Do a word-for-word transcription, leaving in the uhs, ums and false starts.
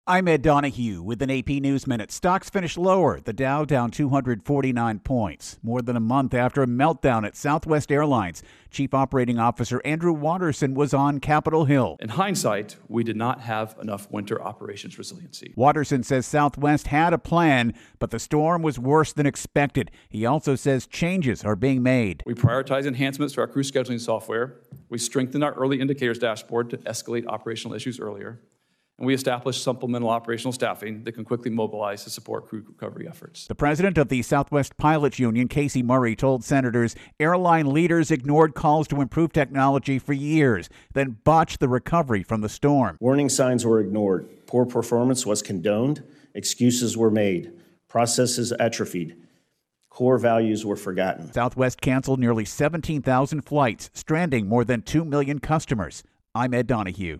I'm Ed Donahue with an A P News Minute. Stocks finished lower. The Dow down two hundred forty-nine points, more than a month after a meltdown at Southwest Airlines. Chief Operating Officer Andrew Watterson was on Capitol Hill. In hindsight, we did not have enough winter operations resiliency. Watterson says Southwest had a plan, but the storm was worse than expected. He also says changes are being made. We prioritize enhancements to our crew scheduling software. We strengthened our early indicators dashboard to escalate operational issues earlier. And we established supplemental operational staffing that can quickly mobilize to support crew recovery efforts. The president of the Southwest Pilots Union, Casey Murray, told senators airline leaders ignored calls to improve technology for years, then botched the recovery from the storm. Warning signs were ignored. Poor performance was condoned. Excuses were made. Processes atrophied. Core values were forgotten. Southwest canceled nearly seventeen thousand flights, stranding more than two million customers. I'm Ed Donahue.